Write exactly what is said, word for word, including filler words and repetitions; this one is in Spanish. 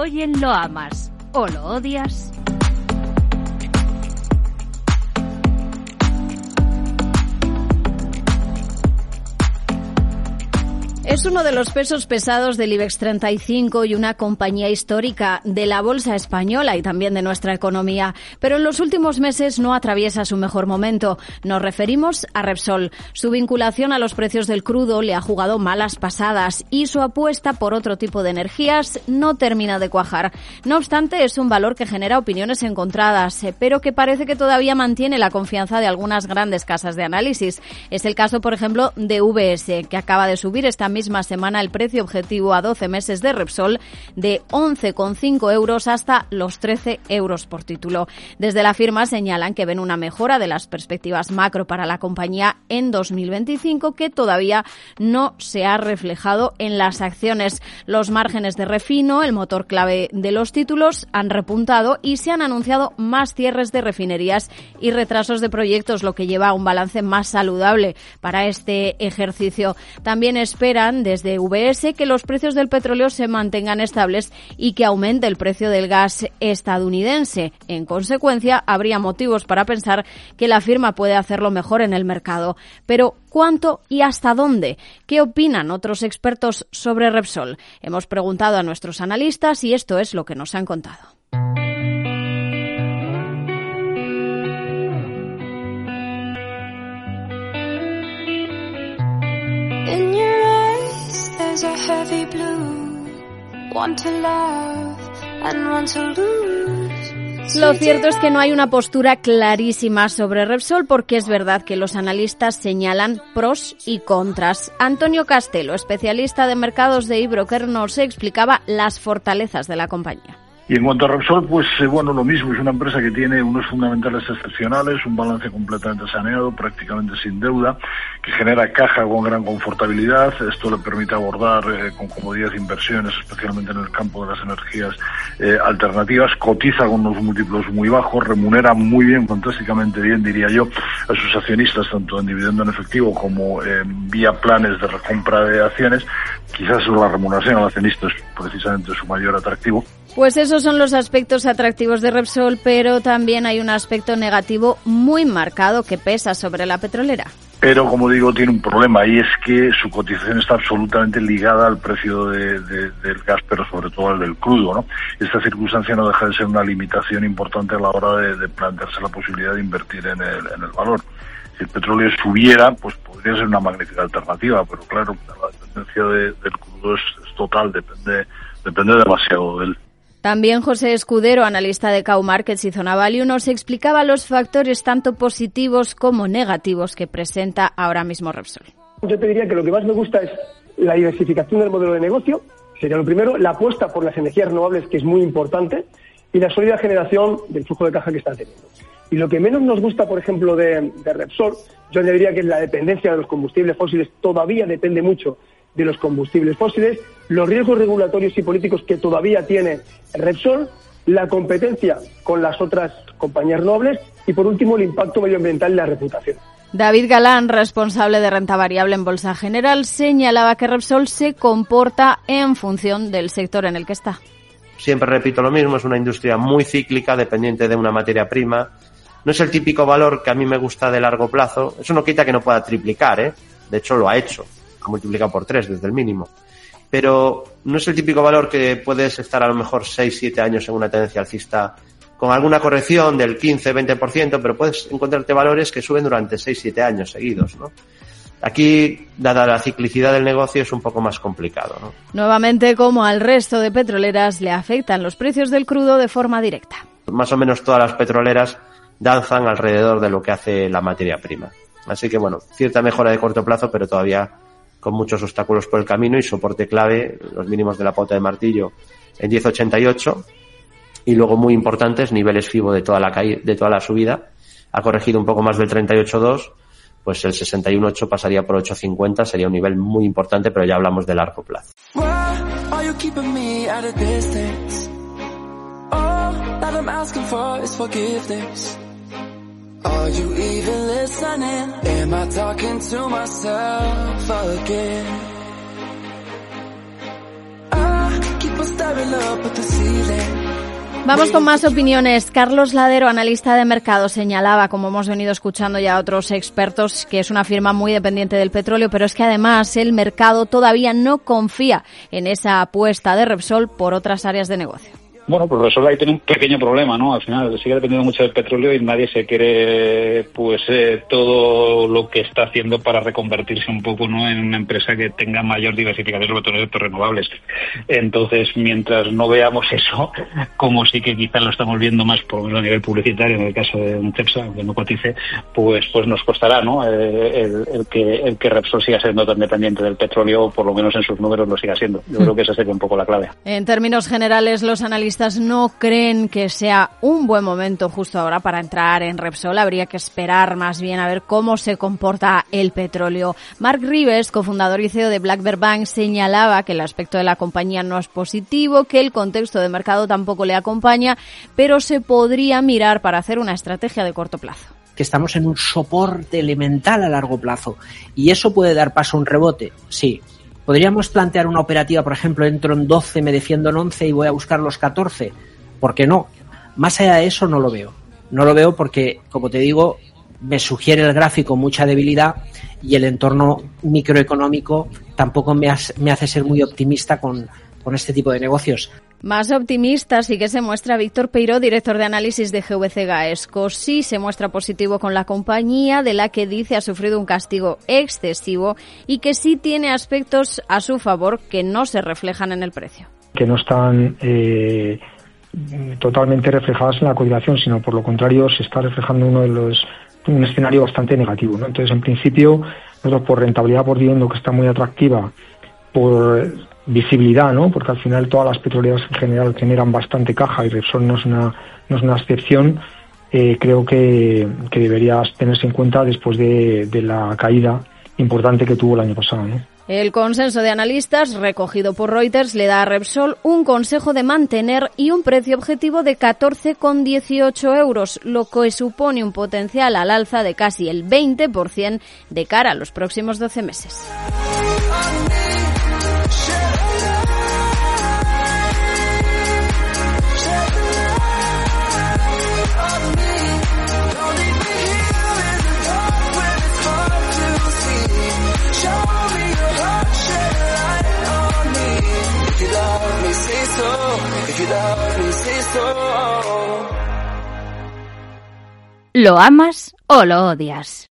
Hoy en Lo Amas o Lo Odias. Es uno de los pesos pesados del IBEX treinta y cinco y una compañía histórica de la bolsa española y también de nuestra economía, pero en los últimos meses no atraviesa su mejor momento. Nos referimos a Repsol. Su vinculación a los precios del crudo le ha jugado malas pasadas y su apuesta por otro tipo de energías no termina de cuajar. No obstante, es un valor que genera opiniones encontradas, pero que parece que todavía mantiene la confianza de algunas grandes casas de análisis. Es el caso, por ejemplo, de V S, que acaba de subir esta misma semana el precio objetivo a doce meses de Repsol de once coma cinco euros hasta los trece euros por título. Desde la firma señalan que ven una mejora de las perspectivas macro para la compañía en dos mil veinticinco que todavía no se ha reflejado en las acciones. Los márgenes de refino, el motor clave de los títulos, han repuntado y se han anunciado más cierres de refinerías y retrasos de proyectos, lo que lleva a un balance más saludable para este ejercicio. También esperan desde V S que los precios del petróleo se mantengan estables y que aumente el precio del gas estadounidense. En consecuencia, habría motivos para pensar que la firma puede hacerlo mejor en el mercado. Pero, ¿cuánto y hasta dónde? ¿Qué opinan otros expertos sobre Repsol? Hemos preguntado a nuestros analistas y esto es lo que nos han contado. In your eyes there's a heavy blue, one to love and one to lose. Lo cierto es que no hay una postura clarísima sobre Repsol porque es verdad que los analistas señalan pros y contras. Antonio Castelo, especialista de mercados de eBroker, nos explicaba las fortalezas de la compañía. Y en cuanto a Repsol, pues eh, bueno, lo mismo, es una empresa que tiene unos fundamentales excepcionales, un balance completamente saneado, prácticamente sin deuda, que genera caja con gran confortabilidad. Esto le permite abordar eh, con comodidad inversiones, especialmente en el campo de las energías eh, alternativas, cotiza con unos múltiplos muy bajos, remunera muy bien, fantásticamente bien, diría yo, a sus accionistas, tanto en dividendo en efectivo como eh, vía planes de recompra de acciones. Quizás la remuneración al accionista es precisamente su mayor atractivo. Pues esos son los aspectos atractivos de Repsol, pero también hay un aspecto negativo muy marcado que pesa sobre la petrolera. Pero, como digo, tiene un problema y es que su cotización está absolutamente ligada al precio de, de, del gas, pero sobre todo al del crudo, ¿no? Esta circunstancia no deja de ser una limitación importante a la hora de, de plantearse la posibilidad de invertir en el, en el valor. Si el petróleo subiera, pues podría ser una magnífica alternativa, pero claro, la dependencia de, del crudo es, es total, depende, depende demasiado de él. También José Escudero, analista de Cow Markets y Zona Value, nos explicaba los factores tanto positivos como negativos que presenta ahora mismo Repsol. Yo te diría que lo que más me gusta es la diversificación del modelo de negocio, sería lo primero, la apuesta por las energías renovables, que es muy importante, y la sólida generación del flujo de caja que está teniendo. Y lo que menos nos gusta, por ejemplo, de, de Repsol, yo añadiría que es la dependencia de los combustibles fósiles. Todavía depende mucho de los combustibles fósiles, los riesgos regulatorios y políticos que todavía tiene Repsol, la competencia con las otras compañías renovables y, por último, el impacto medioambiental y la reputación. David Galán, responsable de renta variable en Bolsa General, señalaba que Repsol se comporta en función del sector en el que está. Siempre repito lo mismo, es una industria muy cíclica, dependiente de una materia prima. No es el típico valor que a mí me gusta de largo plazo. Eso no quita que no pueda triplicar, ¿eh? De hecho, lo ha hecho. Ha multiplicado por tres desde el mínimo. Pero no es el típico valor que puedes estar a lo mejor seis siete años en una tendencia alcista con alguna corrección del quince veinte por ciento, pero puedes encontrarte valores que suben durante seis siete años seguidos, ¿no? Aquí, dada la ciclicidad del negocio, es un poco más complicado, ¿no? Nuevamente, como al resto de petroleras, le afectan los precios del crudo de forma directa. Más o menos todas las petroleras danzan alrededor de lo que hace la materia prima. Así que, bueno, cierta mejora de corto plazo, pero todavía con muchos obstáculos por el camino y soporte clave, los mínimos de la pauta de martillo en diez ochenta y ocho y luego muy importantes niveles FIBO de toda la caída, de toda la subida. Ha corregido un poco más del treinta y ocho dos, pues el sesenta y uno ocho pasaría por ocho cincuenta, sería un nivel muy importante, pero ya hablamos de largo plazo. Are you even listening? Am I talking to myself again? I keep Vamos con más opiniones. Carlos Ladero, analista de mercado, señalaba, como hemos venido escuchando ya a otros expertos, que es una firma muy dependiente del petróleo, pero es que además el mercado todavía no confía en esa apuesta de Repsol por otras áreas de negocio. Bueno, pues Repsol ahí tiene un pequeño problema, ¿no? Al final sigue dependiendo mucho del petróleo y nadie se quiere, pues, eh, todo lo que está haciendo para reconvertirse un poco, ¿no? En una empresa que tenga mayor diversificación, sobre todo en sectores renovables. Entonces, mientras no veamos eso, como sí que quizás lo estamos viendo más, por lo menos a nivel publicitario, en el caso de un Cepsa, aunque no cotice, pues, pues nos costará, ¿no? Eh, el, el que, el que Repsol siga siendo tan dependiente del petróleo, o por lo menos en sus números lo siga siendo. Yo creo que esa sería un poco la clave. En términos generales, los analistas no creen que sea un buen momento justo ahora para entrar en Repsol. Habría que esperar más bien a ver cómo se comporta el petróleo. Mark Rives, cofundador y C E O de Black Bear Bank, señalaba que el aspecto de la compañía no es positivo, que el contexto de mercado tampoco le acompaña, pero se podría mirar para hacer una estrategia de corto plazo. Que estamos en un soporte elemental a largo plazo y eso puede dar paso a un rebote, sí. ¿Podríamos plantear una operativa, por ejemplo, entro en doce, me defiendo en once y voy a buscar los catorce? ¿Por qué no? Más allá de eso no lo veo. No lo veo porque, como te digo, me sugiere el gráfico mucha debilidad y el entorno microeconómico tampoco me hace, me hace ser muy optimista con, con este tipo de negocios. Más optimista sí que se muestra Víctor Peiró, director de análisis de G V C Gaesco. Sí se muestra positivo con la compañía, de la que dice ha sufrido un castigo excesivo y que sí tiene aspectos a su favor que no se reflejan en el precio. Que no están eh, totalmente reflejadas en la cotización, sino por lo contrario se está reflejando uno de los un escenario bastante negativo, ¿no? Entonces, en principio, nosotros por rentabilidad por dividendo, que está muy atractiva, por visibilidad, ¿no? Porque al final todas las petroleras en general generan bastante caja y Repsol no es una no es una excepción. Eh, creo que, que debería tenerse en cuenta después de, de la caída importante que tuvo el año pasado, ¿no? El consenso de analistas recogido por Reuters le da a Repsol un consejo de mantener y un precio objetivo de catorce con dieciocho euros, lo que supone un potencial al alza de casi el veinte por ciento de cara a los próximos doce meses. ¿Lo amas o lo odias?